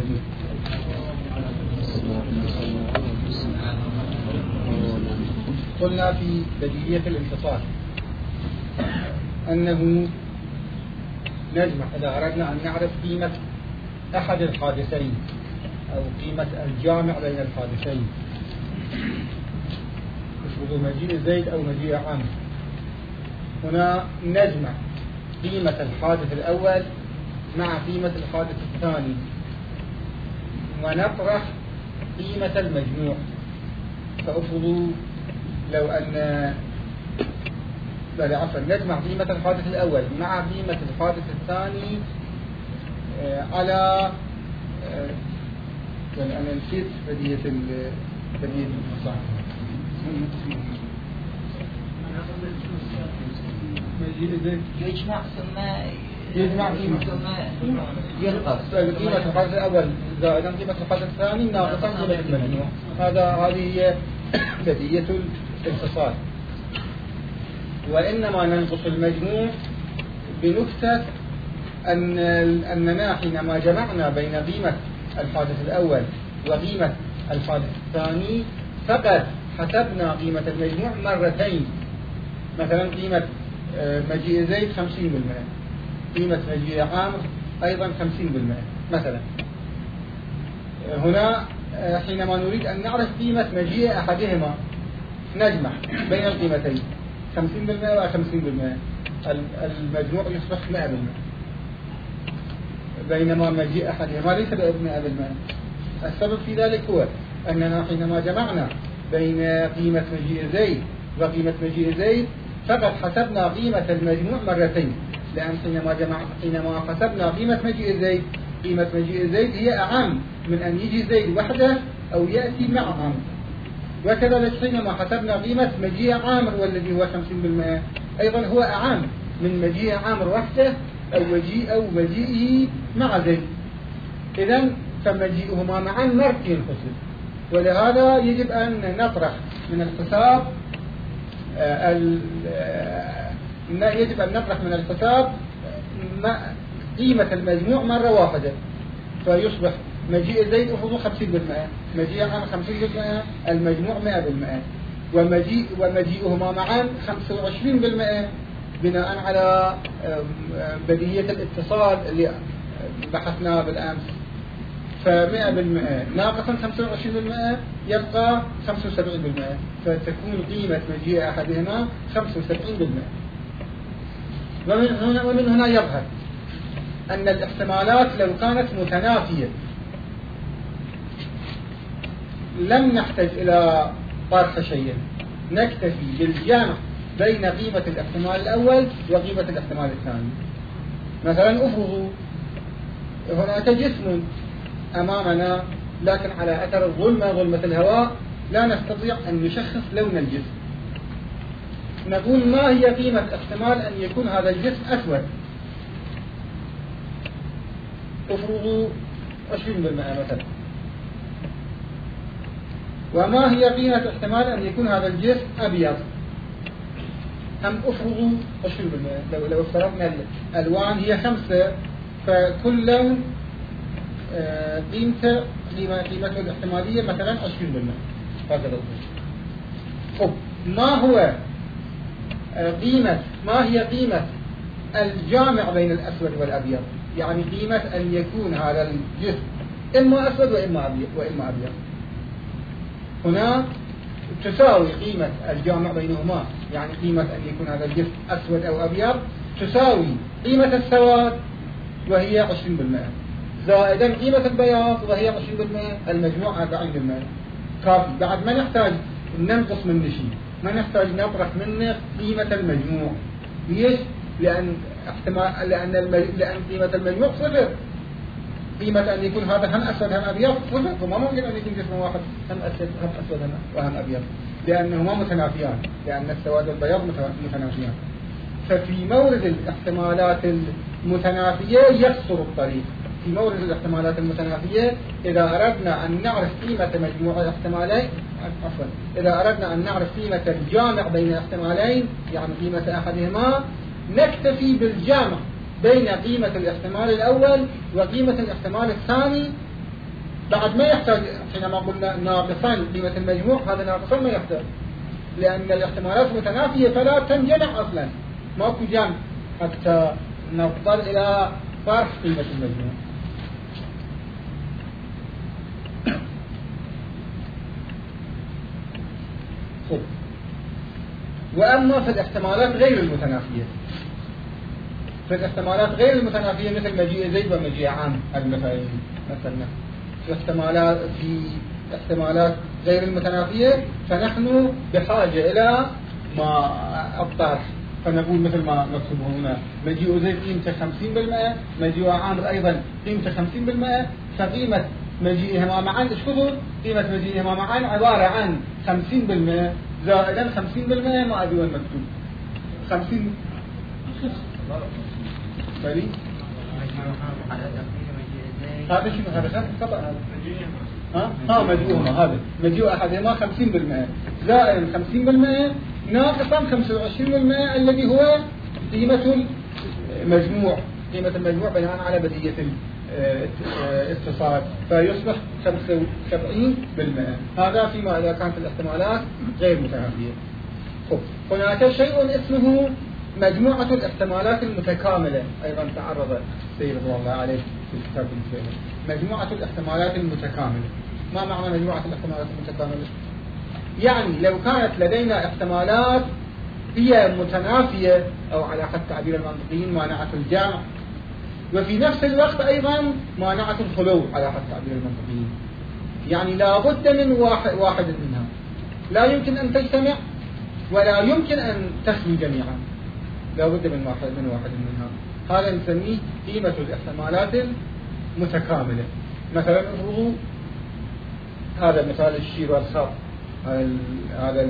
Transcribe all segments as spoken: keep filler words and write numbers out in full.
قلنا في بديهية الانفصال أنه نجمع إذا أردنا أن نعرف قيمة أحد الحادثين أو قيمة الجامع بين الحادثين، افرضوا مجيء زيد أو مجيء عمرو. هنا نجمع قيمة الحادث الأول مع قيمة الحادث الثاني ونطرح قيمة المجموع. فافرضوا لو أن بل عفوا نجمع قيمة الحادث الأول مع قيمة الحادث الثاني على يعني أنا نسيت بديهية بديهية الانفصال. يجمع ثم يجمع ثم ينقص قيمة الحادث الأول زائدا قيمة الحادث الثاني ناقصا قيمة المجموع. هذا هذه هي بديهية الانفصال. وإنما ننقص المجموع بنكتة أن أننا حينما جمعنا بين قيمة الحادث الأول وقيمة الحادث الثاني فقد حسبنا قيمة المجموع مرتين. مثلا قيمة مجيء زيد خمسين بالمئة، قيمة مجيء عامر أيضا خمسين بالمئة مثلا. هنا حينما نريد أن نعرف قيمة مجيء أحدهما نجمع بين القيمتين خمسين بالمئة وخمسين بالمئة، المجموع يصبح مئة بالمئة، بينما مجيء أحدهما ليس مئة بالمئة. السبب في ذلك هو أننا حينما جمعنا بين قيمة مجيء زيد وقيمة مجيء زيد فقد حسبنا قيمة المجموع مرتين، لأن حينما جمع حينما حسبنا قيمة مجيء زيد قيمة مجيء زيد هي أعم من أن يجي زيد وحده أو يأتي مع عامر. وكذلك حينما حسبنا قيمة مجيء عامر والذي هو خمسين بالمئة أيضا هو أعم من مجيء عامر وحده أو مجيء أو مجيئه مع زيد. إذن فمجيئهما معا مرتين حسب، ولهذا يجب أن نطرح من الحساب يجب أن نطرح من الحساب قيمة المجموع مرة واحدة، فيصبح مجيء زيد أفضل خمسين بالمئة، مجيء عام خمسين بالمئة، المجموع مئة بالمئة، ومجيء ومجيئهما معا خمسة وعشرين بالمئة بناء على بديهية الاتصال اللي بحثناه بالأمس. فمئة بالمئة ناقصا خمسة وعشرين بالمئة يبقى خمسة وسبعين بالمئة، فتكون قيمة مجيء أحدهما خمسة وسبعين بالمئة. ومن هنا, ومن هنا يظهر أن الاحتمالات لو كانت متنافية لم نحتاج إلى طرح شيء، نكتفي بالجمع بين قيمة الاحتمال الأول وقيمة الاحتمال الثاني. مثلا افرضوا هناك جسم أمامنا لكن على أثر الظلمة ظلمة الهواء لا نستطيع أن نشخص لون الجسم. نقول ما هي قيمة احتمال أن يكون هذا الجسم أسود؟ افرضوا عشرين بالمئة مثلا. وما هي قيمة احتمال أن يكون هذا الجسم أبيض؟ هم افرضوا عشرين بالمئة. لو لو افترضنا الألوان هي خمسة فكل لون قيمته قيمته الاحتمالية مثلا عشرين بالمئة هكذا. طب ما هو قيمة ما هي قيمة الجامع بين الأسود والأبيض؟ يعني قيمة أن يكون هذا الجسم إما أسود وإما أبيض وإما أبيض. هنا تساوي قيمة الجامع بينهما، يعني قيمة أن يكون هذا الجسم أسود أو أبيض تساوي قيمة السواد وهي عشرين بالمئة زائدا قيمة البياض وهي عشرين بالمئة، المجموع أربعين بالمئة. كافي. بعد ما نحتاج ننقص منه شيء، ما نحتاج نطرح منه قيمة المجموع. ليش؟ لأن احتمال لأن المج... لأن قيمة المجموع صفر. قيمة أن يكون هذا هم أسود هم أبيض صفر، وما ممكن أن يكون جسم واحد هم أسود هم أسود وهم أبيض، لأنهما متنافيان، لأن السواد والبياض متنافيان. ففي مورد الاحتمالات المتنافية يقصر الطريق. في مورد الاحتمالات المتنافية إذا أردنا أن نعرف قيمة مجموع الاحتمالين عفوا إذا أردنا أن نعرف قيمة الجامع بين الاحتمالين يعني قيمة أحدهما نكتفي بالجامع بين قيمة الاحتمال الأول وقيمة الاحتمال الثاني بعد ما يحتاج حينما قلنا ناقصان قيمة المجموع، هذا ناقصان ما يحتاج، لأن الاحتمالات متنافية فلا تنجمع أصلا، ماكو جمع حتى نفضل إلى فرق قيمة المجموع. وأما في الاحتمالات غير المتنافية، في الاحتمالات غير المتنافية مثل مجيء زيد ومجيء عام المثالين مثلا، في احتمالات في احتمالات غير المتنافية فنحن بحاجة إلى ما الطرح، فنقول مثل ما نكتبه هنا مجيء زيد قيمته خمسين بالمئة، مجيء عامر أيضا قيمته خمسين بالمئة، فقيمة مجيئهما معا ايش كثر؟ قيمة مجيئهما معا عبارة عن خمسين بالمئة زائدا خمسين بالمئة، ما أدري وين مكتوب خمسين فري هذا شنو هذا خطأ هذا ها ها مجيئهما هذا مجيء أحدهما خمسين بالمئة زائدا خمسين بالمئة ناقصا خمسة وعشرين بالمئة الذي هو قيمة المجموع، قيمة المجموع بناء على بديهية اتصال، فيصبح خمسة وسبعين بالمئة. هذا فيما إذا كانت الاحتمالات غير متنافية. هناك شيء اسمه مجموعة الاحتمالات المتكاملة، أيضا تعرض السيد رضي الله عليه في الكتاب المسلم. مجموعة الاحتمالات المتكاملة، ما معنى مجموعة الاحتمالات المتكاملة؟ يعني لو كانت لدينا احتمالات هي متنافية أو على حد تعبير المنطقيين مانعة الجمع، وفي نفس الوقت أيضا مانعة الخلو على حد تعبير المنطقيين، يعني لا بد من واحد, واحد منها، لا يمكن أن تجتمع ولا يمكن أن تخلو جميعا، لا بد من واحد من واحد منها. هذا نسميه قيمة الاحتمالات المتكاملة. مثلا افرضوا هذا مثال الشير والخط، هذا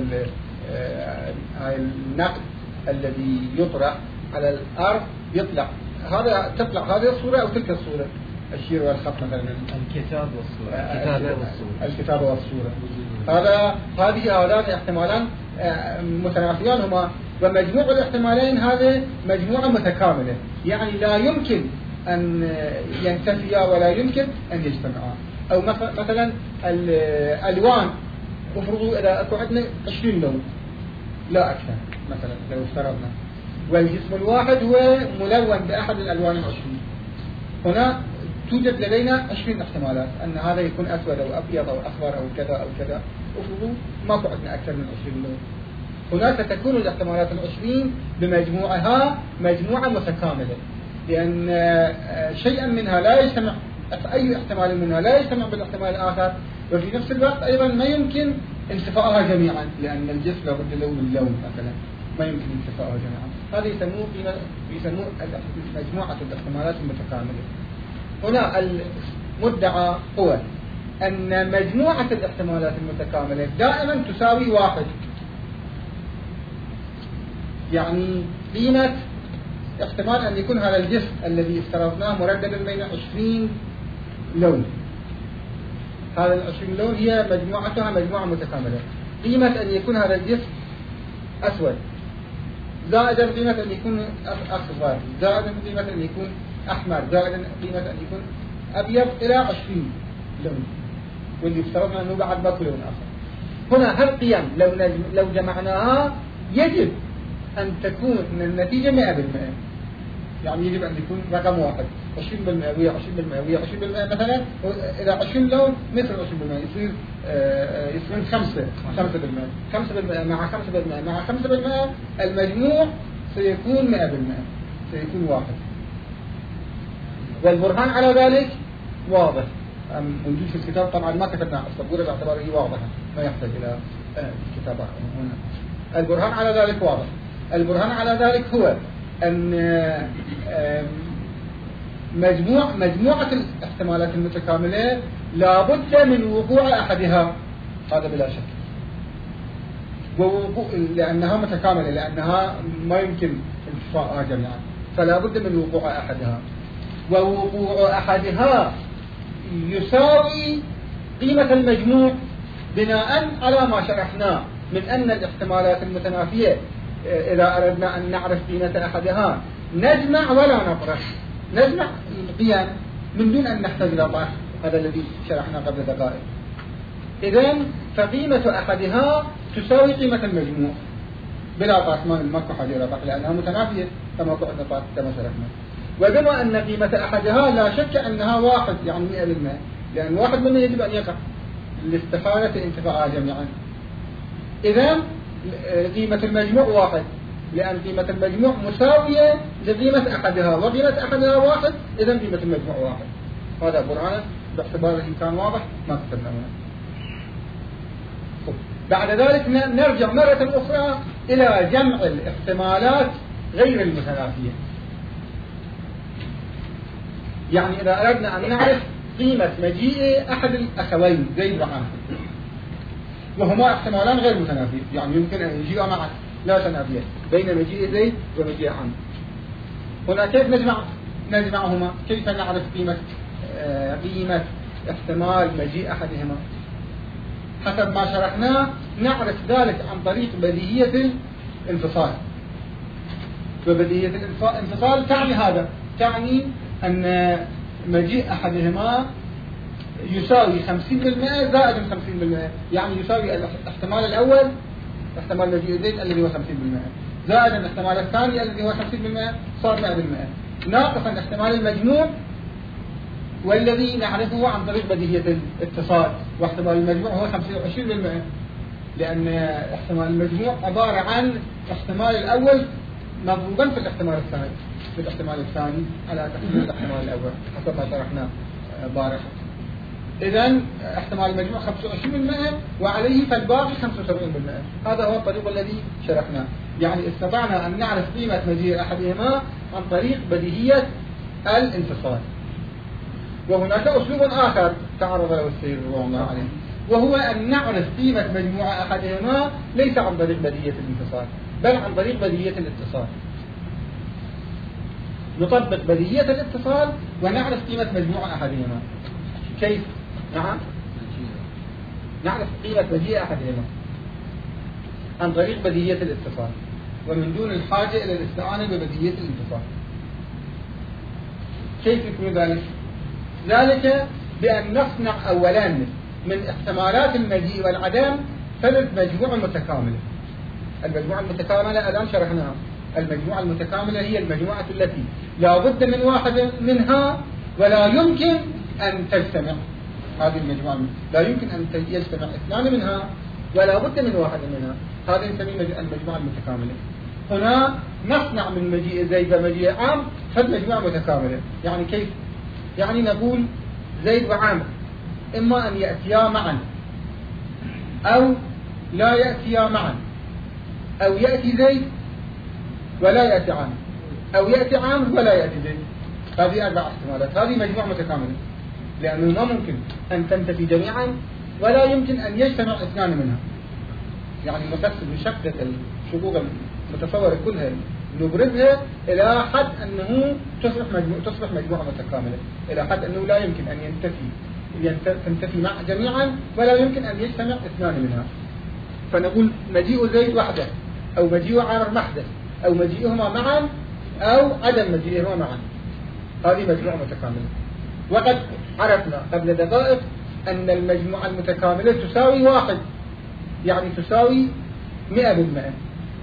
هذا النقد الذي يطرح على الأرض يطلع، هذا تطلع هذه الصورة أو تلك الصورة، الشير والخط مثلا الكتاب والصورة الكتابة والصورة الكتابة والصورة هذا هذه هذان احتمالان متنافيان هما، ومجموع الاحتمالين هذا مجموعة متكاملة، يعني لا يمكن أن ينتفيا ولا يمكن أن يجتمعا. أو مثلا الألوان، افرضوا إذا أكو عندنا عشرين لون لا أكثر مثلا لو افترضنا، والجسم الواحد هو ملون بأحد الألوان العشرين، هنا توجد لدينا عشرين احتمالات أن هذا يكون أسود أو أبيض أو أخضر أو كذا أو كذا، افرضوا ما عندنا أكثر من عشرين لون، هناك تكون الاحتمالات العشرين بمجموعها مجموعة متكاملة، لأن شيئا منها لا يجتمع، أي احتمال منها لا يجتمع بالاحتمال الآخر، وفي نفس الوقت أيضا ما يمكن انتفاءها جميعا، لأن الجسم لابد له من لون مثلا، ما يمكن انتفاءها جميعا. هذا يسموه يسموه مجموعة الاحتمالات المتكاملة. هنا المدعى هو أن مجموعة الاحتمالات المتكاملة دائما تساوي واحد، يعني قيمة احتمال أن يكون هذا الجسم الذي افترضناه مرددا بين عشرين لون، هذا العشرين لون هي مجموعتها مجموعة متكاملة، قيمة أن يكون هذا الجسم أسود زائدا قيمة أن يكون أصفر زائدا قيمة أن يكون أحمر زائدا قيمة أن يكون أبيض إلى عشرين لون، واللي افترضنا أنه بعد باقي لون آخر. هنا هالقيم لو لو جمعناها يجب أن تكون النتيجة مئة بالمئة، يعني يجب أن يكون رقم واحد عشرين بالمئة ويا عشرين بالمئة ويا عشرين بالمئة مثلا، إذا عشرين لون مثل عشرين بالمئة يصير يصير خمسة خمسة بالمئة خمسة بالمئة مع خمسة بالمئة مع خمسة بالمئة المجموع سيكون مئة بالمئة، سيكون واحد. والبرهان على ذلك واضح موجود في الكتاب، طبعا ما كتبنا على السبورة باعتباره واضحة ما يحتاج إلى الكتابة هنا. البرهان على ذلك واضح. البرهان على ذلك هو أن مجموع مجموعة الاحتمالات المتكاملة لا بد من وقوع أحدها، هذا بلا شك، ووقوع لأنها متكاملة، لأنها ما يمكن انتفاءها جميعا، فلا بد من وقوع أحدها، ووقوع أحدها يساوي قيمة المجموع بناء على ما شرحناه من أن الاحتمالات المتنافية إذا أردنا أن نعرف قيمة أحدها نجمع ولا نطرح، نجمع القيم من دون أن نحتاج إلى طرح هذا الذي شرحنا قبل دقائق. إذن فقيمة أحدها تساوي قيمة المجموع بلا قاسمان المركو حاجة ربح لأنها متنافية كما قلنا كما شرحنا. وبما أن قيمة أحدها لا شك أنها واحد يعني مئة بالمئة، لأن واحد منها يجب أن يقع لاستحالة انتفاعها جميعا. إذن قيمة المجموع واحد، لأن قيمة المجموع مساوية لقيمة أحدها، وقيمة أحدها واحد، إذن قيمة المجموع واحد. هذا برهان باعتبار إن كان واضح ما كتبنا منه. بعد ذلك نرجع مرة أخرى إلى جمع الاحتمالات غير المتنافية. يعني إذا أردنا أن نعرف قيمة مجيء أحد الأخوين زيد وعامر، وهما احتمالان غير متنافية، يعني يمكن أن يجيء معا لا تنافية بين مجيء زيد ومجيء عامر. هنا كيف نجمع نجمعهما؟ كيف نعرف قيمة آه قيمة احتمال مجيء أحدهما؟ حسب ما شرحناه نعرف ذلك عن طريق بديهية الانفصال. وبديهية الانفصال تعني هذا، تعني أن مجيء أحدهما يساوي خمسين بالمئة زائد خمسين بالمئة، يعني يساوي الاحتمال الأول احتمال مجيء زيد الذي هو خمسين بالمئة زائد الاحتمال الثاني الذي هو خمسين بالمئة صار مئة بالمئة، ناقصا احتمال المجموع والذي نعرفه عن طريق بديهية الاتصال، واحتمال المجموع هو خمسة وعشرين بالمئة، لأن احتمال المجموع عبارة عن احتمال الأول مضروبا في الاحتمال الثاني في الاحتمال الثاني على تحميل الاحتمال الأول حسب ما شرحنا بارحة. إذن احتمال المجموع خمسة وعشرين بالمئة وعليه فالباقي خمسة وسبعين بالمئة. هذا هو الطريق الذي شرحناه، يعني استطعنا أن نعرف قيمة مجيء أحدهما عن طريق بديهية الانفصال. وهناك أسلوب آخر تعرض له السيد رضوان الله عليه، وهو أن نعرف قيمة مجموعة أحدهما ليس عن طريق بديهية الانفصال بل عن طريق بديهية الاتصال. نطبق بديهية الاتصال ونعرف قيمة مجموعة أحدهما. كيف؟ نعم نعرف قيمة مجيء أحدهما عن طريق بديهية الاتصال ومن دون الحاجة إلى الاستعانة ببديهية الانفصال. كيف يكون ذلك؟ ذلك بأن نصنع أولا من احتمالات المجيء والعدم ثلاث مجموعة متكاملة. المجموعة المتكاملة الآن شرحناها. المجموعة المتكاملة هي المجموعة التي لا بد من واحد منها ولا يمكن أن تجتمع. هذه المجموعة لا يمكن أن يجتمع اثنان منها ولا بد من واحد منها، هذه نسميها المجموعة المتكاملة. هنا نصنع من مجيء زيد ومجيء عام فالمجموعة متكاملة. يعني كيف؟ يعني نقول زيد وعامر إما أن يأتيا معا أو لا يأتيا معا، أو يأتي زيد ولا يأتي عامر، أو يأتي عامر ولا يأتي زيد. هذه أربع احتمالات، هذه مجموعة متكاملة، لأنه ما ممكن أن تنتفي جميعا ولا يمكن أن يجتمع اثنان منها. يعني نقسم نشقق الشقوق المتصورة كلها نبرزها إلى حد أنه تصبح مجموعة تصبح مجموعة متكاملة، إلى حد أنه لا يمكن أن ينتفي تنتفي مع جميعا ولا يمكن أن يجتمع اثنان منها. فنقول مجيء زيد وحده أو مجيء عامر وحده أو مجيئهما معا أو عدم مجيئهما معا، هذه مجموعة متكاملة. وقد عرفنا قبل دقائق أن المجموعة المتكاملة تساوي واحد، يعني تساوي مئة بالمئة.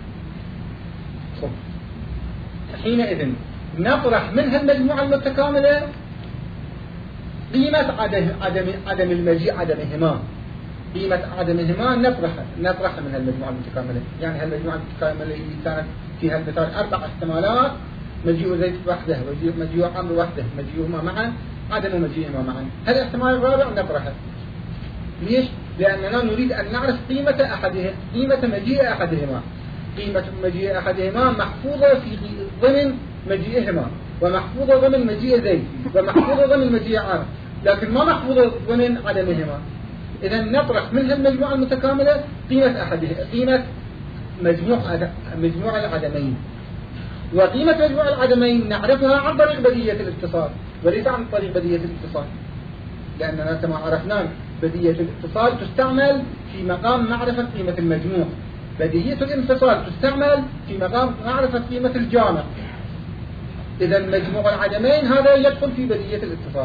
حينئذ نطرح منها المجموعة المتكاملة قيمة عدم, عدم, عدم المجيء عدمهما، قيمة عدمهما نطرح نطرح منها المجموعة المتكاملة. يعني المجموعة المتكاملة اللي كانت فيها المثال أربع احتمالات، مجيء زيد وحده مجيء عمرو وحده مجيئهما معا عدم مجيئهما معا، هذا الاحتمال الرابع نطرحه. ليش؟ لأننا نريد أن نعرف قيمة أحدهما، قيمة مجيء أحدهما. قيمة مجيء أحدهما محفوظة في ضمن مجيئهما، ومحفوظة ضمن مجيء زيد، ومحفوظة ضمن مجيء عامر، لكن ما محفوظة ضمن عدمهما. إذا نطرح منها المجموعة المتكاملة قيمة أحدها، قيمة مجموع مجموع العدمين. وقيمة مجموع العدمين نعرفها عن طريق بديهية الاتصال وليس عن طريق بديهية الاتصال، لأننا كما عرفنا بديهية الاتصال تستعمل في مقام معرفة قيمة المجموع، بديهية الانفصال تستعمل في مقام معرفة قيمة الجامع. إذا مجموع العدمين هذا يدخل في بديهية الاتصال.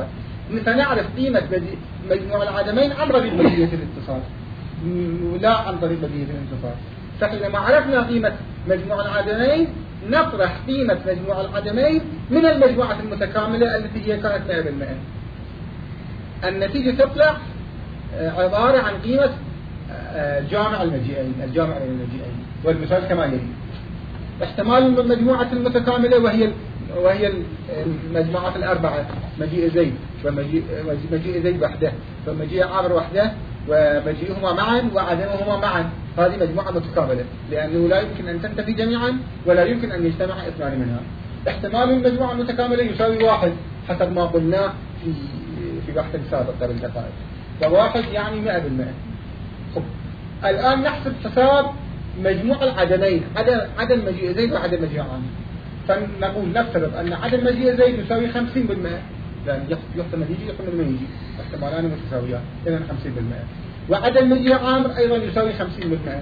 سنعرف قيمة مجموع العدمين عن طريق بديهية الاتصال ولا عن طريق بديهية الانتصار. فحينما عرفنا قيمة مجموع العدمين نطرح قيمة مجموع العدمين من المجموعة المتكاملة التي هي كانت مئة بالمئة. النتيجة تطلع عبارة عن قيمة جامع المجيئين، الجامع بين المجيئين، والمثال كما يلي: احتمال المجموعة المتكاملة وهي وهي المجموعات الأربعة، مجيء زيد ومجيء مجيء زيد وحده ومجيء عامر وحده ومجيئهما معا وعدمهما معا، هذه مجموعة متكاملة لأنه لا يمكن أن تنتفي جميعا ولا يمكن أن يجتمع اثنان منها. احتمال المجموعة المتكاملة يساوي واحد حسب ما قلنا في في بحث سابق قبل دقائق، فواحد يعني مئة بالمئة. الآن نحسب حساب مجموع العدمين، عدم عدم مجيء زيد وعدم مجيء عامر. فنقول نفترض أن عدم مجيء زيد يساوي خمسين بالمئة، لأن يحتمل يجي يحتمل ما يجي، احتمالان متساويان، إذا خمسين بالمئة. وعدم مجيء عامر أيضا يساوي خمسين بالمئة.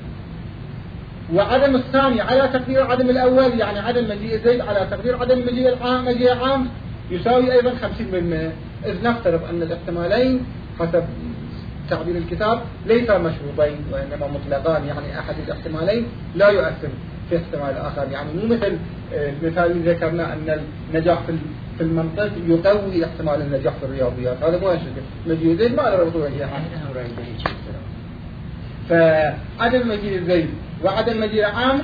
وعدم الثاني على تقدير عدم الأول، يعني عدم مجيء زيد على تقدير عدم مجيء العام مجيء عامر يساوي أيضا خمسين بالمئة. إذ نفترض أن الاحتمالين حسب تعبير الكتاب ليس مشروطين وإنما مطلقان، يعني أحد الاحتمالين لا يؤثر في احتمال آخر، يعني مو مثل المثال اللي ذكرنا أن النجاح في المنطق يقوي احتمال النجاح في الرياضيات، هذا مو هالشكل. مجيء زيد ما له ربط وجه عام، فعدم مجيء زيد وعدم مجيء عامر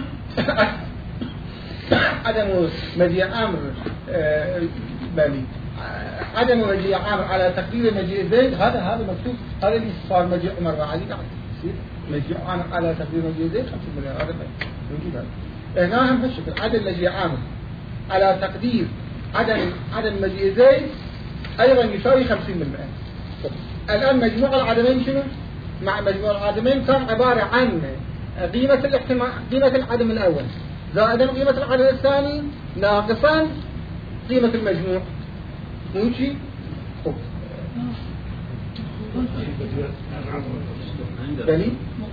عدم مجيء عامر بالي عدم مجيء عامر على تقدير مجيء زيد، هذا هذا مكتوب، هذا اللي صار مجيء عمر وعلي قاعد يصير مجيء عامر على تقدير مجيء زيد خمسين بالمئة، هذا موجود. هذا هنا هم هالشكل، عدم مجيء عامر على تقدير عدم عدم مجيء زيد ايضا يساوي خمسين بالمئة. الان مجموع العدمين شنو؟ مع مجموع العدمين كان عبارة عن قيمة الاحتمال قيمة العدم الأول زائدا قيمة العدم الثاني ناقصا قيمة المجموع. مو شيء؟ بلي؟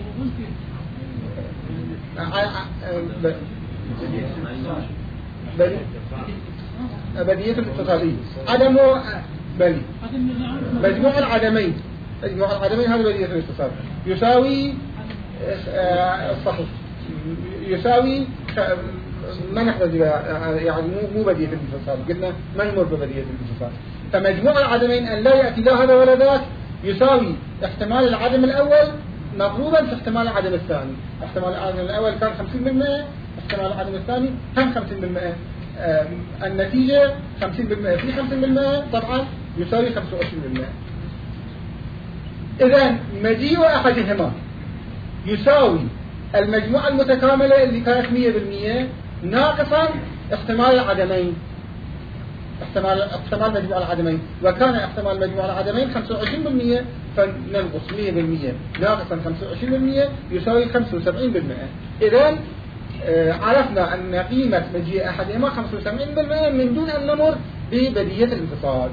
بلي؟ بديهية الاتصالية عدم بلي مجموع العدمين مجموع العدمين هذا بديهية الاتصال يساوي صحيح يساوي ما نحتاج يعني مو مو بديهية الاتصال، قلنا ما نمر ببديهية الاتصال. فمجموع العدمين أن لا يأتي لا هذا ولا ذاك يساوي احتمال العدم الأول مضروبا في احتمال العدم الثاني. احتمال العدم الأول كان خمسين بالمئة، احتمال العدم الثاني هم خمسين بالمئة. النتيجة خمسين بالمئة في خمسين بالمئة طبعا يساوي خمسة وعشرين بالمئة. إذن مجيء أحدهما يساوي المجموعة المتكاملة اللي كانت مئة بالمئة ناقصا احتمال العدمين، احتمال احتمال مجموع العدمين، وكان احتمال مجموع العدمين خمسة وعشرين بالمئة، فننقص مئة بالمئة ناقصا خمسة وعشرين بالمئة يساوي خمسة وسبعين بالمئة. إذن آه عرفنا أن قيمة مجيء أحدهما خمسة وسبعين بالمئة من دون أن نمر ببديهية الانفصال.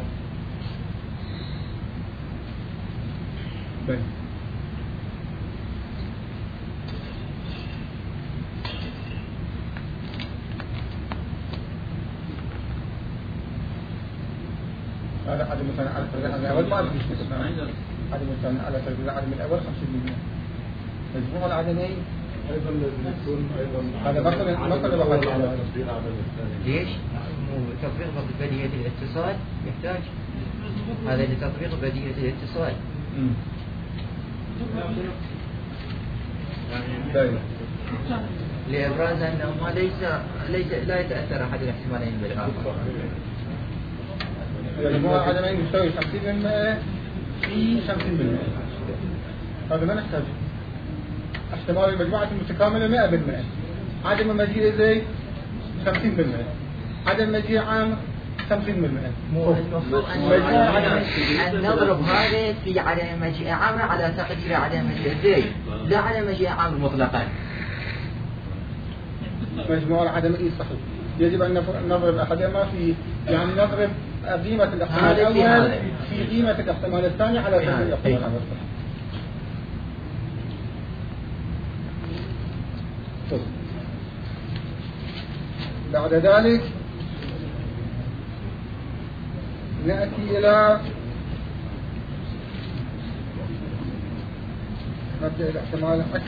هذا عدم مثلا على تقدير العدم الأول ما أدري إيش مثلا عدم مثلا على تقدير العدم الأول خمسين بالمئة. مجموع العدمين أيضا يكون أيضا هذا مثلا مثلا بحاجة على ليش؟ تطبيق بديهية الاتصال يحتاج هذا لتطبيق بديهية الاتصال. لإبراز أنه ليس ليس لا يتأثر أحد الاحتمالين بالآخر. مجموع العدمين يساوي خمسين بالمئة في خمسين بالمئة، هذا ما نحتاج. احتمال المجموعة المتكاملة مئة بالمئة، عدم مجيء زيد خمسين بالمئة، عدم مجيء عام خمسين بالمئة. المفروض أن نضرب هذا في عدم مجيء عامر على تقدير عدم مجيء زيد لا على مجيء عامر مطلقا. مجموع العدم إيه صحيح، يجب أن نضرب أحدهما في يعني نضرب قيمة الاحتمال الأول في قيمة الاحتمال الثاني على تقدير الاحتمال الأول. بعد ذلك نأتي إلى نبدأ إلى احتمال عكس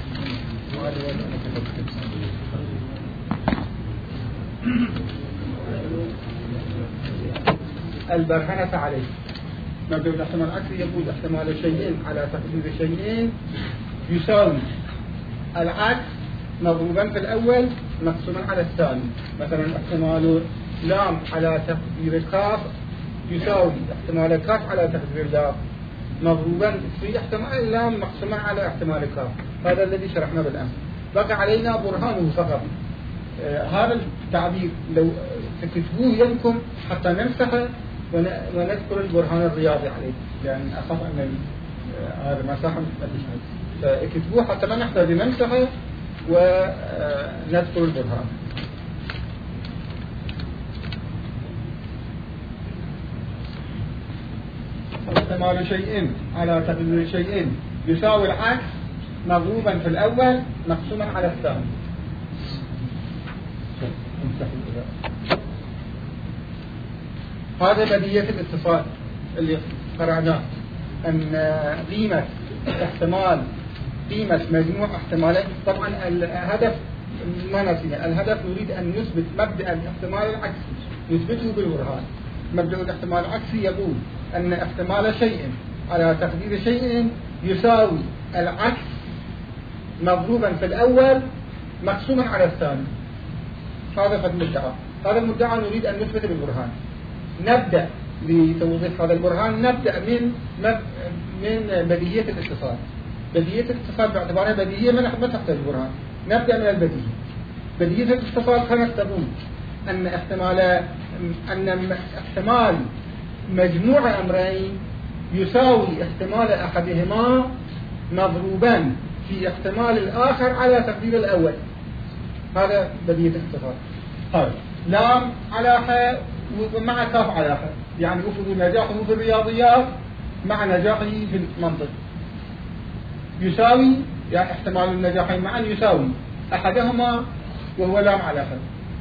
البرهنة عليه. نبدأ إلى احتمال عكس يقول احتمال شيئين على تقدير شيئين يساوي العكس مضروبا في الأول مقسوما على الثاني. مثلا احتمال لام على تقدير كاف يساوي احتمال كاف على تقدير لام مضروبا في احتمال لام مقسوما على احتمال كاف. هذا الذي شرحنا بالأمس. بقى علينا برهانه فقط. آه هذا التعبير لو تكتبوه يمكن حتى نمسحه ونذكر البرهان الرياضي عليه، لأن أخاف أن هذا مساحة متقدمة، فاكتبوه حتى لا نحتاج نمسحه ونذكر البرهان. احتمال شيئين على تقدير شيئين يساوي العكس مضروبا في الأول مقسوما على الثاني. هذا بديهية الاتصال اللي قرأناه، أن قيمة احتمال قيمة مجموع احتمالات. طبعا الهدف ما نسينا، الهدف نريد أن نثبت مبدأ الاحتمال العكسي نثبته بالبرهان. مبدأ الاحتمال العكسي يقول أن احتمال شيء على تقدير شيء يساوي العكس مضروبا في الأول مقسوما على الثاني. هذا قد مدعى، هذا المدعى نريد أن نثبت بالبرهان. نبدأ لتوضيح هذا البرهان نبدأ من من بديهية الاتصال. بديهية الاتصال باعتبارها بديهية ما تحتاج برهان. نبدأ من البديهية. بديهية الاتصال كانت تقول أن احتمال أن احتمال مجموع أمرين يساوي احتمال أحدهما مضروبا في احتمال الآخر على تقدير الأول. هذا بديهية الاتصال. طيب لام على ح ومع كاف على ح، يعني افرض نجاحه في الرياضيات مع نجاحه في المنطق يساوي، يعني احتمال النجاحين معا يساوي أحدهما وهو لام على ح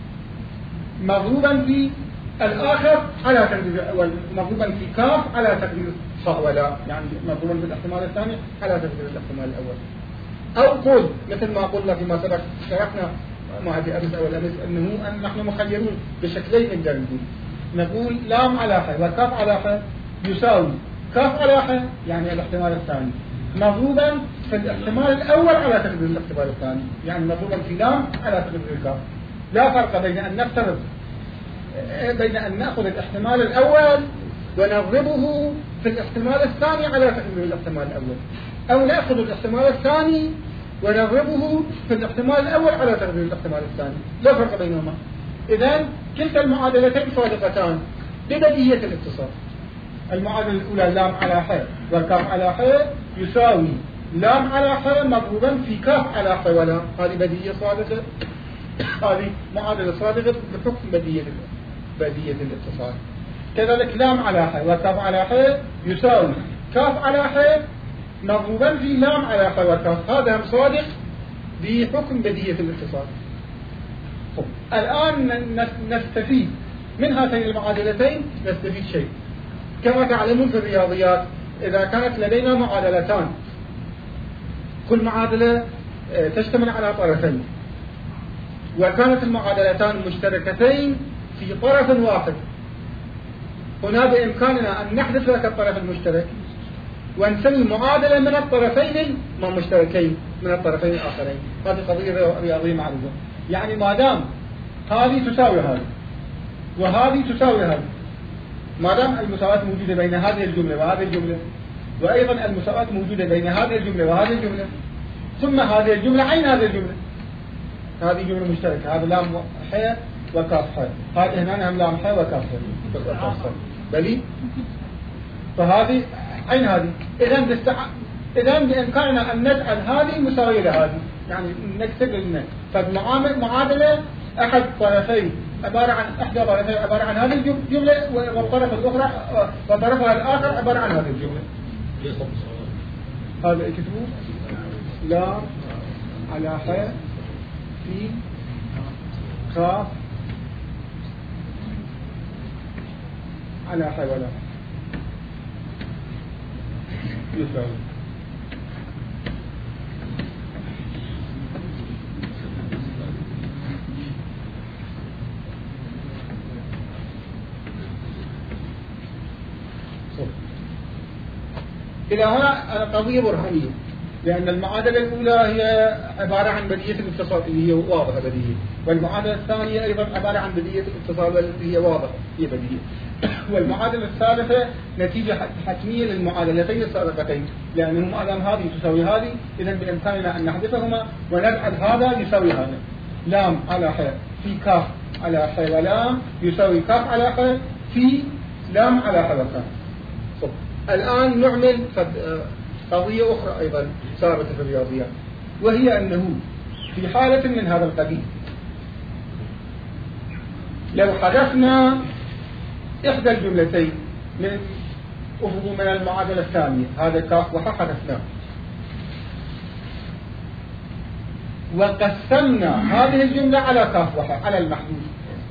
مضروبا في الآخر على تقدير الأول، مضروبا في كاف على تقدير صاء ولا، يعني مضروبا في الاحتمال الثاني على تقدير الاحتمال الأول. أو قل مثل ما قلنا فيما سبق شرحنا ما أدري أمس أو الأمس أنه أن نحن مخيرون بشكلين نقدر نقول. نقول لام على ح وكاف على ح يساوي كاف على ح، يعني الاحتمال الثاني مضروبا في الاحتمال الأول على تقدير الاحتمال الثاني، يعني مضروبا في لام على تقدير الكاف. لا فرق بين أن نفترض بين أن نأخذ الاحتمال الأول ونضربه في الاحتمال الثاني على تقدير الاحتمال الأول، أو نأخذ الاحتمال الثاني ونضربه في الاحتمال الأول على تقدير الاحتمال الثاني. لا فرق بينهما. إذن كلتا المعادلتين صادقتان ببديهية الاتصال. المعادلة الأولى لام على ح وكاف على ح يساوي لام على ح مضروبا في كاف على ح ولا، هذه بديهية صادقة. هذه معادلة صادقة بحكم بديهية بديهية الاتصال. كذلك لام على ح وكاف على ح يساوي كاف على ح مضروبا في لام على ح وكاف، هذا هم صادق بحكم بديهية الاتصال. الآن نستفيد من هاتين المعادلتين، نستفيد شيء. كما تعلمون في الرياضيات إذا كانت لدينا معادلتان كل معادلة تشتمل على طرفين، وكانت المعادلتان مشتركتين في طرف واحد، هنا بإمكاننا أن نحذف ذاك الطرف المشترك ونسمي معادلة من الطرفين المشتركين من الطرفين الآخرين. هذه قضية رياضية معروفة. يعني ما دام هذه تساوي هذه وهذه تساوي هذه، ما دام المساواة موجودة بين هذه الجملة وهذه الجملة، وأيضا المساواة موجودة بين هذه الجملة وهذه الجملة، ثم هذه الجملة عين هذه الجملة، هذه جملة مشتركة، هذا لام ح وكاف ح، هذه هنا هم لام ح وكاف ح بلي، فهذه عين هذه. إذن بستع... إذن بإمكاننا أن نجعل هذه مساوية لهذه، يعني نكتب لنا فالمعادلة أحد طرفين عبارة عن إحدى طرفين عبارة عن هذه الجملة، والطرف الأخرى وطرفها الآخر عبارة عن هذه الجملة. هذا اكتبوه لا على ح في كاف على ح ولا يساوي إلى هنا قضية برهانية، لأن المعادلة الأولى هي عبارة عن بديهية الاتصال اللي هي واضحة بديهية، والمعادلة الثانية أيضا عبارة عن بديهية الاتصال اللي هي واضحة هي بديهية، والمعادلة الثالثة نتيجة حتمية للمعادلتين السابقتين، لأنه ما دام هذه تساوي هذه إذا بإمكاننا أن نحذفهما ونجعل هذا يساوي هذا. لام على ح في كاف على ح ولام يساوي كاف على ح في لام على ح وكاف. الآن نعمل قضية أخرى أيضا ثابتة في الرياضيات، وهي أنه في حالة من هذا القبيل لو حذفنا إحدى الجملتين من أفضل من المعادلة الثانية، هذا كاف وح حذفناه، وقسمنا هذه الجملة على كاف وح على المحدود،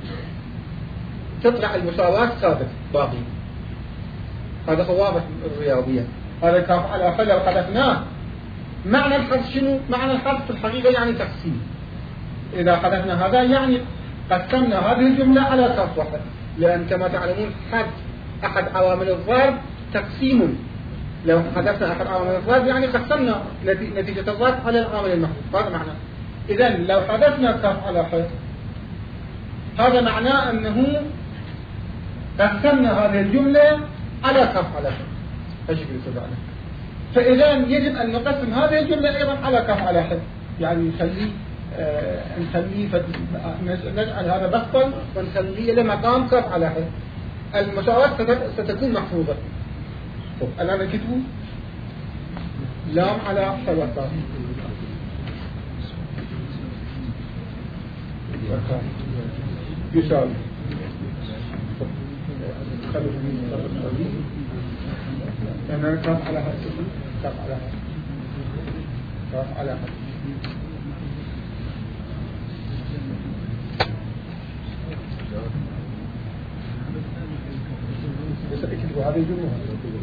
تطلع المساواة ثابتة باقي. هذا ضوابط الرياضية. هذا كاف على ح لو حذفناه، معنى الحذف شنو؟ معنى الحذف في الحقيقة يعني تقسيم. إذا حذفنا هذا يعني قسمنا هذه الجملة على كاف وح، لأن كما تعلمون حذف أحد عوامل الضرب تقسيم. لو حذفنا أحد عوامل الضرب يعني قسمنا نتيجة الضرب على العامل المحذوف، هذا معناه. إذا لو حذفنا كاف على ح هذا معناه أنه قسمنا هذه الجملة على كاف على ح، هالشكل يتبعنا. فإذا يجب أن نقسم هذه الجملة أيضا على كاف على ح، يعني نخليه آه نخليه نجعل هذا بسطا ونخليه إلى مقام كاف على ح. المساواة ستكون محفوظة. طب الآن نكتبه لام على ح وكاف يساوي أنا كاف على ح كاف على ح كاف على ح بس اكتبوا هذه الجملة.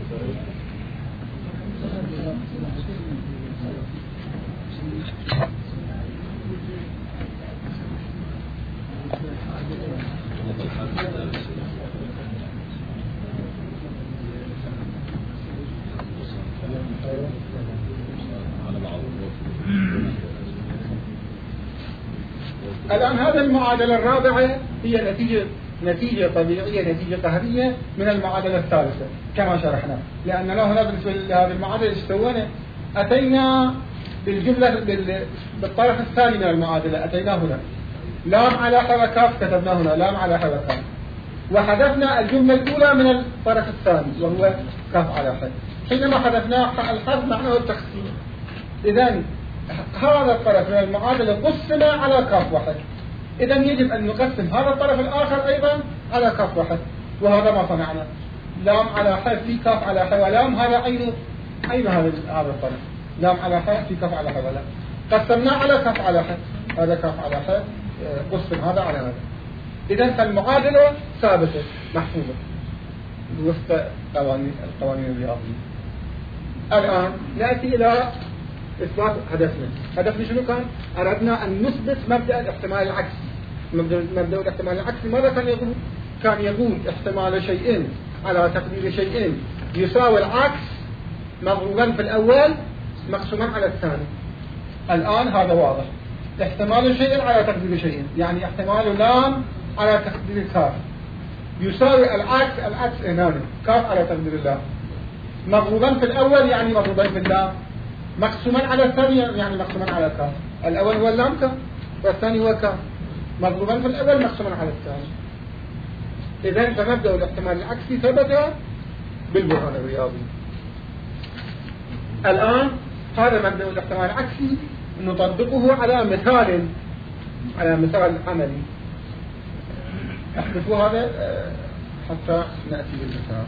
الآن هذه المعادلة الرابعة هي نتيجة نتيجة طبيعية نتيجة قهرية من المعادلة الثالثة كما شرحنا، لأننا هنا بالنسبة لهذه المعادلة ايش سوينا؟ أتينا بالجملة بالطرف الثاني من المعادلة، أتينا هنا لام على ح وكاف كتبنا هنا لام على ح وكاف، وحذفنا الجملة الأولى من الطرف الثاني وهو كاف على ح. حينما حذفنا الحذف معناه التقسيم. إذن هذا الطرف من المعادلة قسم على كاف واحد، إذن يجب أن نقسم هذا الطرف الآخر أيضا على كاف واحد، وهذا ما صنعنا. لام على ح في كاف على ح ولام، هذا عين عين هذا هذا الطرف، لام على ح في كاف على ح ولام، قسمناه على كاف على ح، هذا كاف على ح قسم هذا على هذا. إذن فالمعادلة ثابتة محفوظة وفق قوانين القوانين الرياضية. الآن نأتي إلى إثبات هدفنا. هدفنا شنو كان؟ أردنا أن نثبت مبدأ الاحتمال العكسي. مبدأ الاحتمال العكسي ماذا كان يقول؟ كان يقول احتمال شيئين على تقدير شيئين يساوي العكس مضروبا في الأول مقسوما على الثاني. الآن هذا واضح. احتمال شيء على تقدير شيء يعني احتمال لام على تقدير كاف يساوي العكس العكس هنا كاف على تقدير اللام، مضروبا في الأول يعني مضروبين في اللام، مقسوما على الثاني يعني مقسوما على كاف. الأول هو اللام كاف والثاني هو كاف، مضروبا في الأول مقسوما على الثاني. إذن فمبدأ الاحتمال العكسي ثبت بالبرهان الرياضي. الآن هذا مبدأ الاحتمال العكسي نطبقه على مثال على مثال عملي. احذفوا هذا حتى نأتي بالمثال.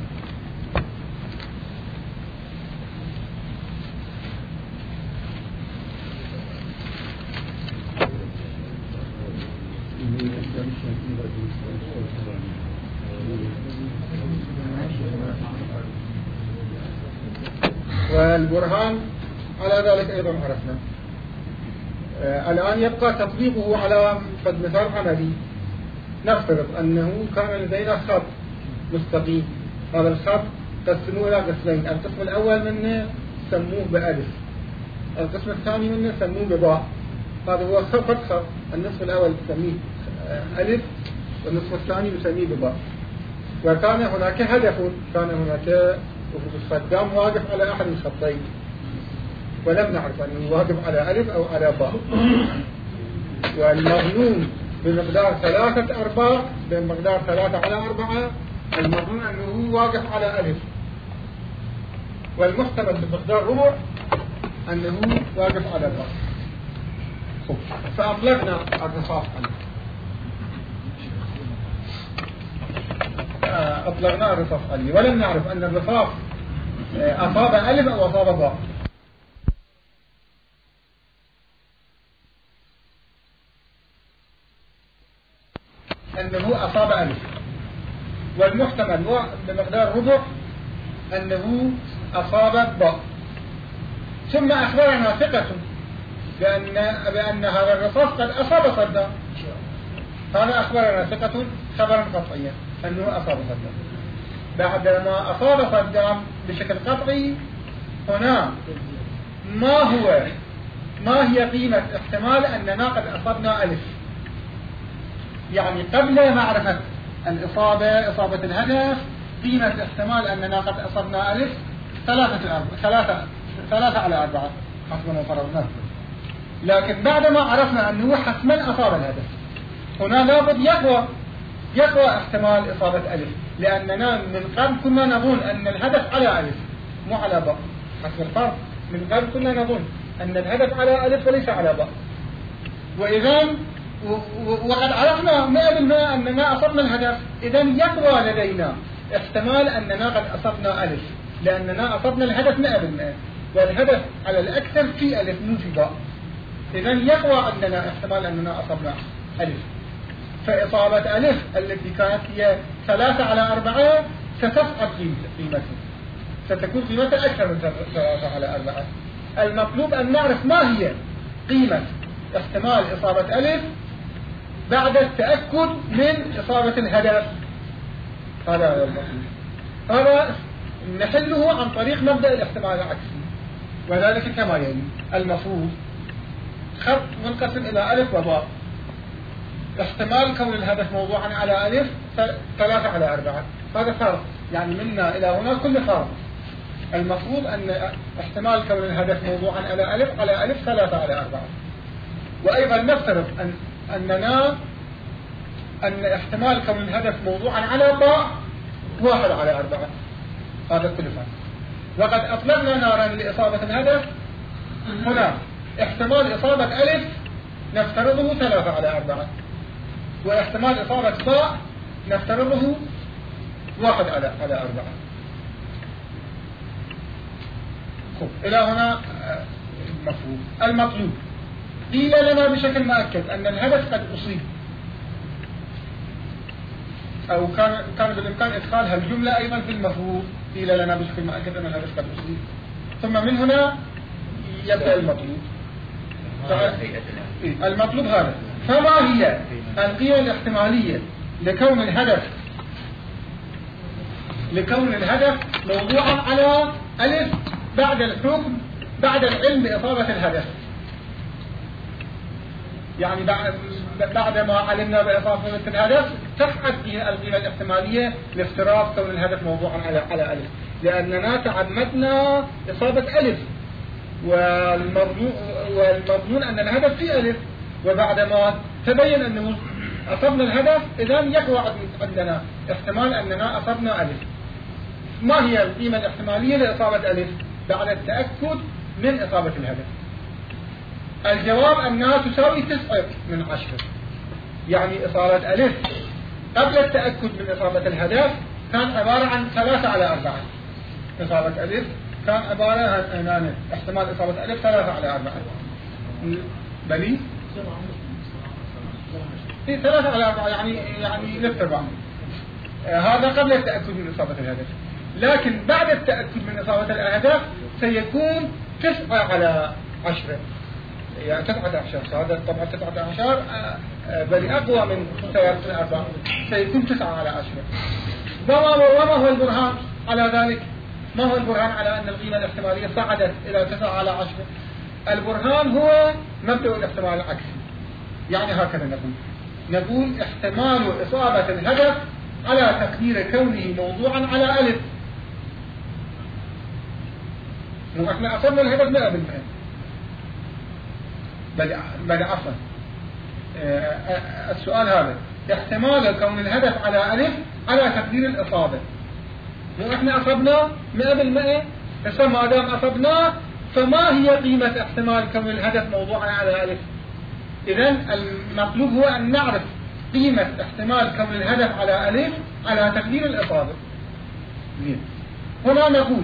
والبرهان على ذلك أيضا عرفنا. آه الآن يبقى تطبيقه على قد مثال عملي. نفترض أنه كان لدينا خط مستقيم، هذا الخط قسموه إلى قسمين، القسم الأول منه سموه بألف، القسم الثاني منه سموه بباء. هذا هو خط خط، النصف الأول نسميه ألف والنصف الثاني نسميه بباء. وكان هناك هدف، كان هناك الصدام واقف على أحد الخطين ولم نعرف أنه واقف على ألف أو على باء، والمظنون بمقدار ثلاثة أرباع، بمقدار ثلاثة على أربعة، المظنون أنه واقف على ألف، والمحتمل بمقدار ربع أنه واقف على باء. فأطلقنا الرصاص عنه، أطلقنا الرصاص عليه ولم نعرف أن الرصاص أصاب ألف أو أصاب باء. أنه أصاب ألف، والمحتمل بمقدار ربع أنه أصاب باء. ثم أخبرنا ثقة بأن, بأن هذا الرصاص قد أصاب صدام، هذا أخبرنا ثقة خبرا قطعيا أنه أصاب صدام. بعدما أصاب صدام بشكل قطعي، هنا ما هو ما هي قيمة احتمال أننا قد أصبنا ألف؟ يعني قبل معرفة الإصابة، إصابة الهدف، قيمة احتمال أننا قد أصبنا ألف ثلاثة ثلاثة ثلاثة على أربعة حسب ما فرضنا. لكن بعدما عرفنا أنه حتما أصاب الهدف، هنا لابد يقوى يقوى احتمال إصابة ألف، لأننا من قبل كنا نظن أن الهدف على ألف مو على باء. حسب الفرق، من قبل كنا نظن أن الهدف على ألف وليس على باء، وإذا وقد عرفنا مئة بالمئة أننا أصبنا الهدف، إذا يقوى لدينا احتمال أننا قد أصبنا ألف، لأننا أصبنا الهدف مئة بالمئة، والهدف على الأكثر في ألف مو في باء. إذا يقوى عندنا احتمال أننا أصبنا ألف، فإصابة ألف التي كانت هي ثلاثة على أربعة ستصعد قيمتها، ستكون قيمتها أكثر من ثلاثة على أربعة. المطلوب أن نعرف ما هي قيمة احتمال إصابة ألف بعد التأكد من إصابة الهدف. هذا هو المطلوب، هذا نحله عن طريق مبدأ الاحتمال العكسي، وذلك كما يلي. المفروض خط منقسم إلى ألف وباء، احتمال كون الهدف موضوعا على ألف ثلاثة على أربعة، هذا فرق، يعني منا إلى هنا كل فرق. المفروض أن احتمال كون الهدف موضوعا على ألف على ألف ثلاثة على أربعة. وأيضا نفترض أن أننا أن احتمال كون الهدف موضوعا على باء واحد على أربعة، هذا كل فرق. وقد أطلقنا نارا لإصابة الهدف، هنا احتمال إصابة ألف نفترضه ثلاثة على أربعة، واحتمال إصابة باء نفترضه واحد على على أربعة. إلى هنا مفهوم. المطلوب قيل لنا بشكل مؤكد أن الهدف قد أصيب، أو كان كان بالإمكان إدخال هالجملة أيضا في المفهوم. قيل لنا بشكل مؤكد أن الهدف قد أصيب، ثم من هنا يبدأ المطلوب. المطلوب هذا. فما هي القيمة الاحتمالية لكون الهدف لكون الهدف موضوعا على ألف بعد الحكم بعد العلم بإصابة الهدف؟ يعني بعد بعد ما علمنا بإصابة الهدف تصعد القيمة الاحتمالية لافتراض كون الهدف موضوعا على على ألف، لأننا تعمدنا إصابة ألف، والمضمون والمضمون أن الهدف في ألف، وبعدما تبين أنه أصبنا الهدف إذن يقوى عندنا احتمال أننا أصبنا ألف. ما هي القيمة الاحتمالية لإصابة ألف بعد التأكد من إصابة الهدف؟ الجواب أنها تساوي تسعة من عشرة، يعني إصابة ألف قبل التأكد من إصابة الهدف كان عبارة عن ثلاثة على أربعة. إصابة ألف كان عبارة عن احتمال إصابة ألف ثلاثة على أربعة، بلي ثلاثة على أربعة يعني يعني لفت أربعة. هذا قبل التأكد من إصابة الهدف. لكن بعد التأكد من إصابة الأهداف سيكون تسعة على عشرة، يعني تسعة عشر. هذا طبعا تسعة عشر بل أقوى من ثلاثة أربعة، سيكون تسعة على عشرة. وما هو البرهان على ذلك؟ ما هو البرهان على أن القيمة الاحتمالية صعدت إلى تسعة على عشرة؟ البرهان هو مبدأ الاحتمال العكسي. يعني هكذا نقول نقول احتمال إصابة الهدف على تقدير كونه موضوعا على ألف. احنا أصبنا الهدف مئة بالمئة، بل بل عفوا السؤال هذا احتمال كون الهدف على ألف على تقدير الإصابة. احنا أصبنا مئة بالمئة، ما دام أصبناه فما هي قيمة احتمال كون الهدف موضوعا على ألف؟ إذن المطلوب هو أن نعرف قيمة احتمال كون الهدف على ألف على تقدير الإصابة. هنا نقول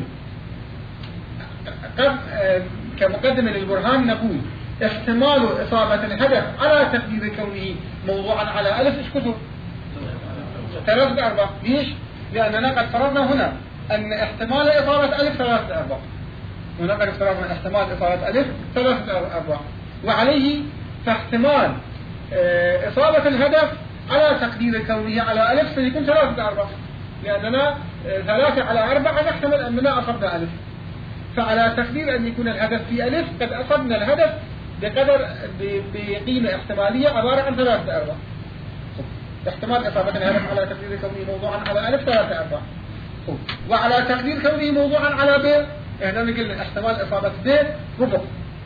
كمقدمة للبرهان نقول احتمال إصابة الهدف على تقدير كونه موضوعا على ألف إيش كتب؟ ثلاثة أرباع. ليش؟ لأننا قد فرضنا هنا أن احتمال إصابة ألف ثلاثة أرباع، هنا قد فرضنا احتمال إصابة ألف ثلاثة أرباع، وعليه فاحتمال إصابة الهدف على تقدير كونه على ألف سيكون ثلاثة أرباع، لأننا ثلاثة على أربعة نحتمل أننا أصبنا ألف، فعلى تقدير أن يكون الهدف في ألف قد أصبنا الهدف بقدر بقيمة احتمالية عبارة عن ثلاثة أرباع. احتمال إصابة الهدف على تقدير كونه موضوعا على ألف ثلاثة أرباع، وعلى تقدير كونه موضوعا على ب هنا نقول احتمال إصابة ب ربع.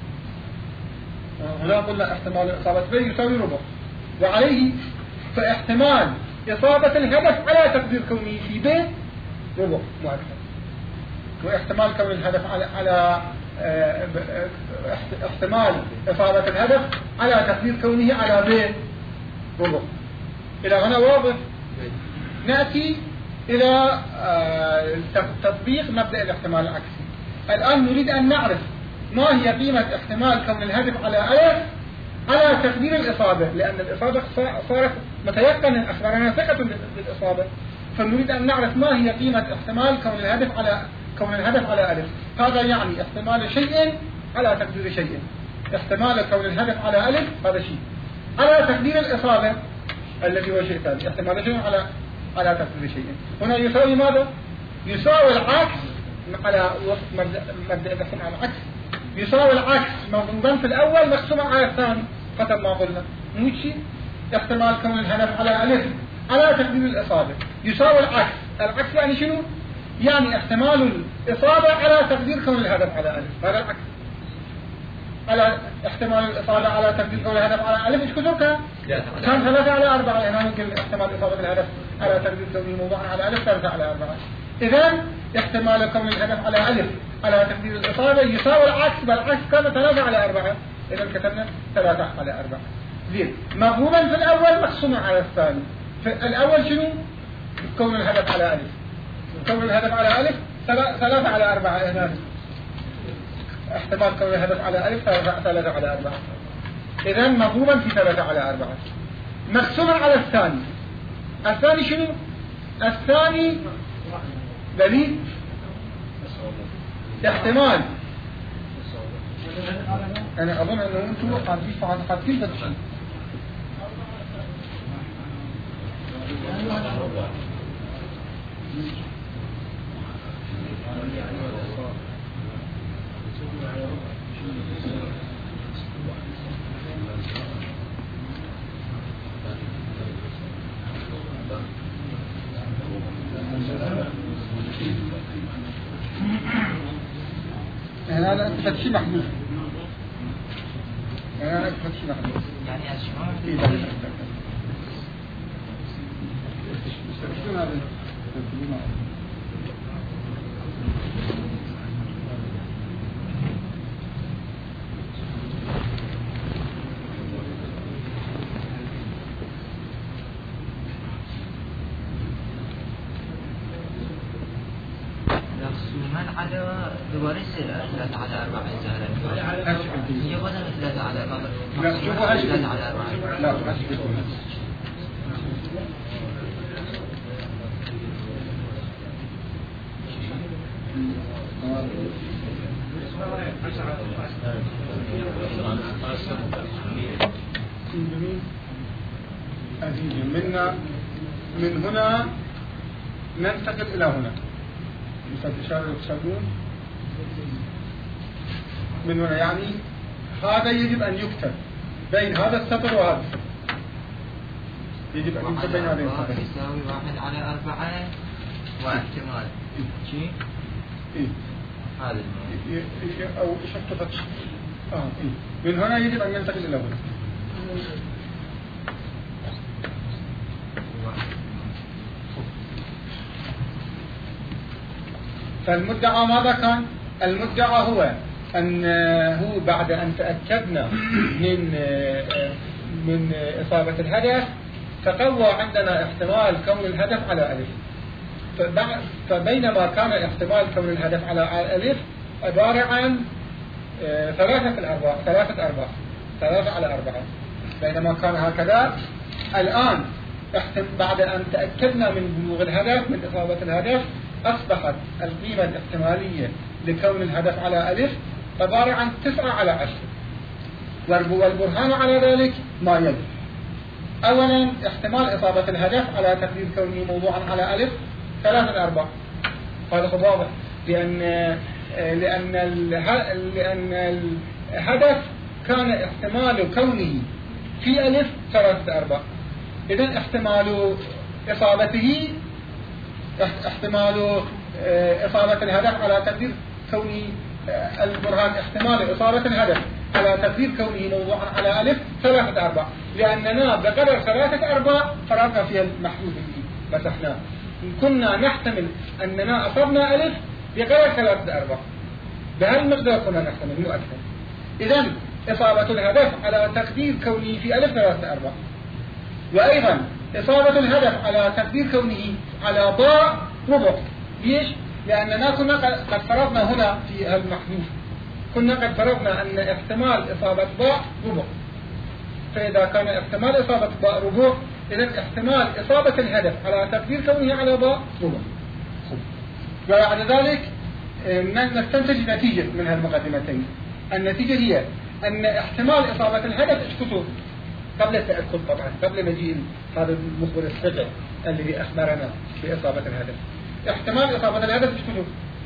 هنا قلنا احتمال إصابة ب يساوي ربع، وعليه فاحتمال إصابة الهدف على تقدير كونه في ب ربع مؤكد، واحتمال كون الهدف على على احتمال إصابة الهدف على تقدير كونه على ب ربع. إلى هنا واضح؟ نأتي إلى تطبيق مبدأ الاحتمال العكسي. الآن نريد أن نعرف ما هي قيمة احتمال كون الهدف على ألف على تقدير الإصابة، لأن الإصابة صارت متيقنا، أخبرنا ثقة بالإصابة، فنريد أن نعرف ما هي قيمة احتمال كون الهدف على كون الهدف على ألف. هذا يعني احتمال شيء على تقدير شيء. احتمال كون الهدف على ألف هذا شيء، على تقدير الإصابة الذي هو شيء ثاني. احتمال شيء على على تقدير شيء هنا يساوي ماذا؟ يساوي العكس على مبدأ الاحتمال العكس، يساوي العكس موجودا في الأول مقسوم على الثاني حسب ما قلنا. مو شيء احتمال كون الهدف على ألف على تقدير الإصابة يساوي العكس. العكس يعني شنو؟ يعني احتمال الإصابة على تقدير كون الهدف على ألف، هذا العكس. على احتمال الإصابة على تقدير كون الهدف على ألف إيش كتبتها؟ كان ثلاثة على أربعة، هنا نقول احتمال إصابة الهدف على تقدير كونه موضوعا على ألف ثلاثة على أربعة. إذن احتمال كون الهدف على ألف على تقدير الإصابة يساوي العكس، بالعكس كان ثلاثة على أربعة، إذن كتبنا ثلاثة على أربعة. زين، مضروبا في الأول مقسوما على الثاني. في الأول شنو؟ كون الهدف على ألف، كون الهدف على ألف ثلاثة على أربعة، هنا احتمال كون الهدف على ألف ثلاثة على أربعة، إذن مضروبا في ثلاثة على أربعة مقسوما على الثاني. الثاني شنو؟ الثاني دليل احتمال. أنا أظن أنه أنتم حاطين حاطين هذا الشيء. هنا أنا أنت فتشي محدود، هنا أنا فتشي محدود يعني أشمال إيه لا شنو هذا؟ على دواري ثلاثة على أربعة زهرة هي وزن ثلاثة على أربعة. لا شوفوا هاي ثلاثة على أربعة. لا هاي منا من هنا ننتقل إلى هنا يشاركون من هنا، يعني هذا يجب أن يكتب بين هذا السطر وهذا السطر، يجب أن يكتب بين هذين السطر يساوي واحد على أربعة واحتمال شيء إيه هذا أو شفتت آه إيه من هنا يجب أن ننتقل إلى هنا. فالمدعى ماذا كان؟ المدعى هو أنه بعد أن تأكدنا من من إصابة الهدف تقوى عندنا احتمال كون الهدف على ألف، فبينما كان احتمال كون الهدف على ألف عبارة عن ثلاثة الأرباع ثلاثة أرباع ثلاثة على أربعة، بينما كان هكذا الآن بعد أن تأكدنا من بلوغ الهدف من إصابة الهدف أصبحت القيمة الاحتمالية لكون الهدف على ألف عبارة عن تسعة على عشر، والبرهان على ذلك ما يلي. أولا احتمال إصابة الهدف على تقدير كونه موضوعا على ألف ثلاثة أرباع، هذا واضح، لأن لأن لأن الهدف كان احتمال كونه في ألف ثلاثة أرباع، إذن احتمال إصابته احتمال إصابة الهدف على تقدير كونه البرهان احتمال إصابة الهدف على تقدير كونه موضوعا على ألف ثلاثة أرباع، لأننا بقدر ثلاثة أرباع فرقنا فيها المحدود اللي مسحناه، كنا نحتمل أننا أصبنا ألف بقدر ثلاثة أرباع، بهالمقدار كنا نحتمل مو أكثر. إذن إصابة الهدف على تقدير كونه في ألف ثلاثة أرباع، وأيضا إصابة الهدف على تقدير كونه على باء ربع. ليش؟ لأننا كنا قد فرضنا هنا في المحذوف كنا قد فرضنا أن احتمال إصابة باء ربع، فإذا كان احتمال إصابة باء ربع إذن احتمال إصابة الهدف على تقدير كونه على باء ربع. وبعد ذلك نستنتج نتيجة من هالمقدمتين. النتيجة هي أن احتمال إصابة الهدف اسكتوا قبل التأكد طبعا، قبل مجيء هذا المخبر السجع الذي أخبرنا بإصابة الهدف. احتمال إصابة الهدف اسكتوا،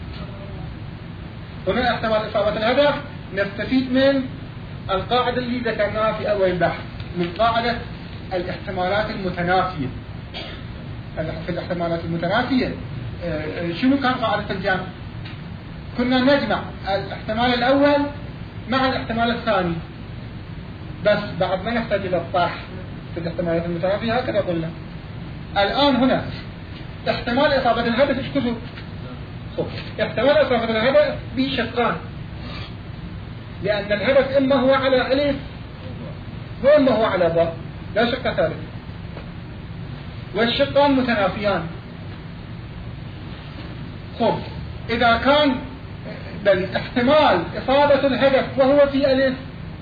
هنا احتمال إصابة الهدف نستفيد من القاعدة اللي ذكرناها في أول البحث، من قاعدة الاحتمالات المتنافية. في الاحتمالات المتنافية شنو كان قاعدة الجمع؟ كنا نجمع الاحتمال الأول مع الاحتمال الثاني، بس بعد ما نحتاج إلى الطرح في الاحتمالات المتنافية هكذا قلنا. الآن هنا احتمال إصابة الهدف ايش كتب؟ احتمال إصابة الهدف بشقان، لأن الهدف إما هو على ألف وإما هو على باء، لا شق ثالث، والشقان متنافيان. خب إذا كان بل احتمال إصابة الهدف وهو في ألف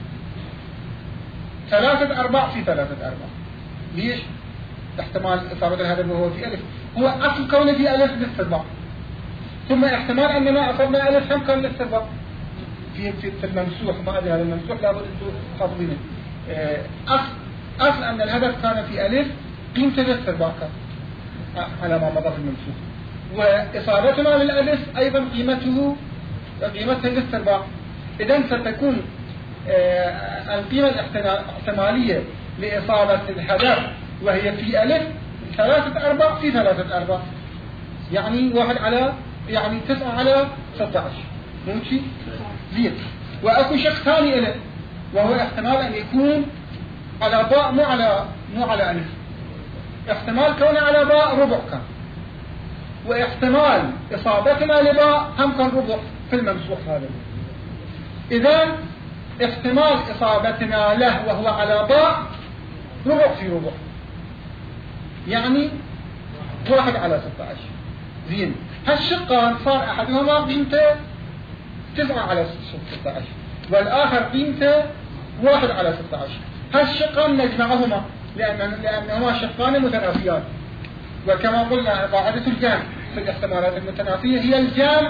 ثلاثة أرباع في ثلاثة أرباع. ليش؟ احتمال إصابة الهدف وهو في ألف هو أصل كونه في ألف للسرباع، ثم احتمال أننا أصبنا ألف هم كان للسرباع في في الممسوح. ما أدري هذا الممسوح لابد أنتم حافظينه. أصل أصل أن الهدف كان في ألف قيمته للسرباع كان على ما مضى في الممسوح، وإصابتنا للألف أيضا قيمته قيمته للسرباع. إذن ستكون القيمة الاحتمالية لإصابة الهدف وهي في ألف ثلاثة أرباع في ثلاثة أرباع، يعني واحد على يعني تسعة على ستة عشر. ممشي زين. وأكو شق ثاني له وهو احتمال أن يكون على باء مو على مو على ألف، احتمال كونه على باء ربع كان، واحتمال إصابتنا لباء هم كان ربع في الممسوح هذا. إذن احتمال إصابتنا له وهو على باء ربع في ربع، يعني واحد على ستة عشر. زين. هالشقان صار أحدهما قيمته تسعة على ستة عشر والآخر قيمته واحد على ستة عشر. هالشقان نجمعهما لأن لأنهما شقان متنافيان، وكما قلنا قاعدة الجمع في الاحتمالات المتنافية هي الجمع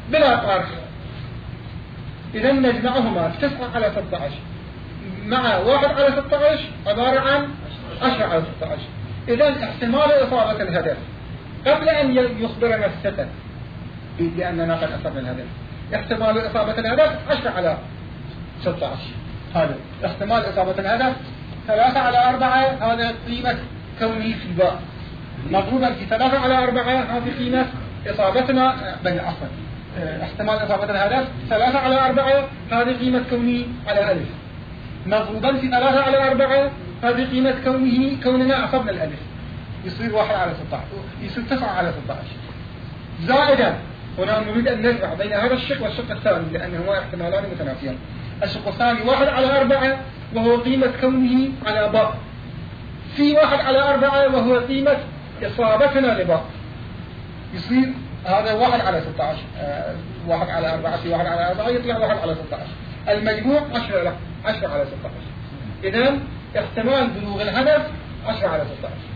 بلا طرح. إذا نجمعهما تسعة على ستة عشر مع واحد على ستة عشر عبارة عن عشرة على ستة عشر. إذا احتمال إصابة الهدف قبل أن يخبرنا الستة لأننا قد أصبنا الهدف، احتمال إصابة الهدف عشرة على ستة عشر. هذا احتمال إصابة الهدف ثلاثة على أربعة، هذا قيمة كونه في باء مضروبا في ثلاثة على أربعة، هذه قيمة إصابتنا بل عفوا احتمال إصابة الهدف ثلاثة على أربعة، هذه قيمة كونه على ألف مضروبا في ثلاثة على أربعة، هذه قيمة كونه كوننا أصبنا الألف، يصير واحد على ستة عشر، يصير تسعة على ستة عشر. زائدا هنا نريد أن نجمع بين هذا الشق والشق الثاني لأنهما احتمالان متنافيان. الشق الثاني واحد على أربعة وهو قيمة كونه على باء، في واحد على أربعة وهو قيمة إصابتنا لباء، يصير هذا واحد على ستة عشر. آه واحد على أربعة في واحد على أربعة يطلع واحد على ستة عشر، المجموع عشرة لا عشرة على ستة عشر. إذن احتمال بلوغ الهدف عشرة على ستة عشر.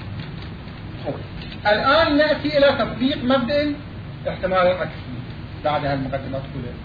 الآن نأتي إلى تطبيق مبدأ احتمال العكس بعد هالمقدمات كلها.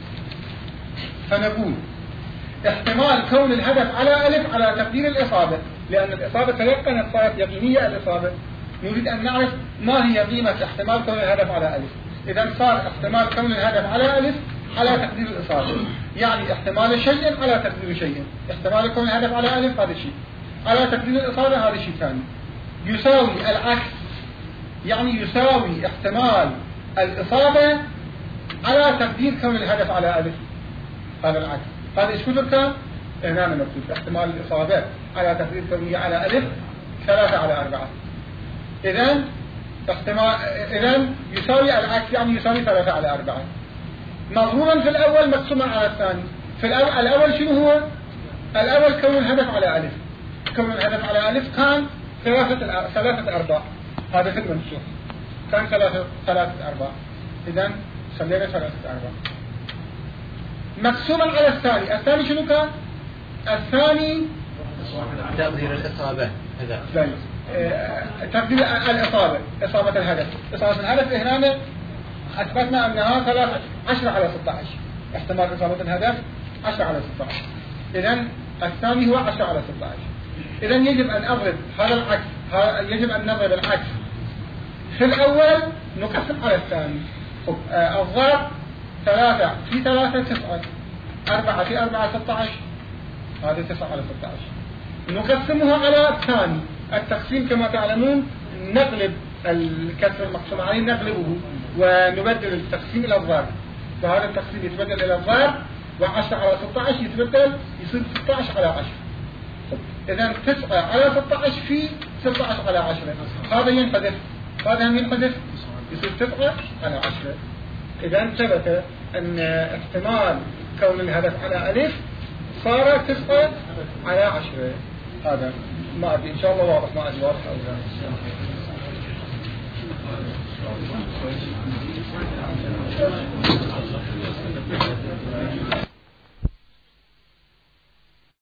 فنقول احتمال كون الهدف على ألف على تقدير الإصابة، لأن الإصابة تيقنت صارت يقينية الإصابة، نريد أن نعرف ما هي قيمة احتمال كون الهدف على ألف. إذا صار احتمال كون الهدف على ألف على تقدير الإصابة، يعني احتمال شيء على تقدير شيء. احتمال كون الهدف على ألف هذا شيء، على تقدير الإصابة هذا شيء ثاني. يساوي العكس، يعني يساوي احتمال الإصابة على تقدير كون الهدف على ألف، هذا العكس. هذا إيش كتب كان؟ هنا مكتوب احتمال الإصابة على تقدير كونه على ألف ثلاثة على أربعة. إذن احتمال إذن يساوي العكس، يعني يساوي ثلاثة على أربعة مضروبا في الأول مقسوما على الثاني. في الأول, الأول شنو هو؟ الأول كون الهدف على ألف، كون الهدف على ألف كان ثلاثة ثلاثة أرباع، هذا في المنسوخ كان ثلاثة ثلاثة أرباع. إذن خلينا ثلاثة أرباع مقسوما على الثاني. الثاني شنو كان؟ الثاني تقدير الإصابة هذا اه تقدير الإصابة، إصابة الهدف. إصابة الهدف هنا أثبتنا أنها ثلاثة عشرة على ستة عشر، احتمال إصابة الهدف عشرة على ستة عشر. إذن الثاني هو عشرة على ستة عشر. إذن يجب أن أضرب هذا العكس، يجب أن نضرب العكس في الأول نقسم على الثاني. اه الضرب ثلاثة في ثلاثة تسعة، أربعة في أربعة ستة عشر، هذه تسعة على ستة عشر. نقسمها على الثاني. التقسيم كما تعلمون نقلب الكسر المقسوم عليه نقلبه ونبدل التقسيم إلى الضرب، فهذا التقسيم يتبدل إلى الضرب وعشرة على ستة عشر يتبدل يصير ستة عشر على عشرة. إذن تسعة على ستة عشر في ستة عشر على عشرة، هذا ينحذف هذا هم ينحذف يصير تسعة على عشرة. إذن ثبت أن احتمال كون الهدف على ألف صار تسعة على عشرة. هذا ما أدري إن شاء الله واضح، ما أدري واضح أو لا.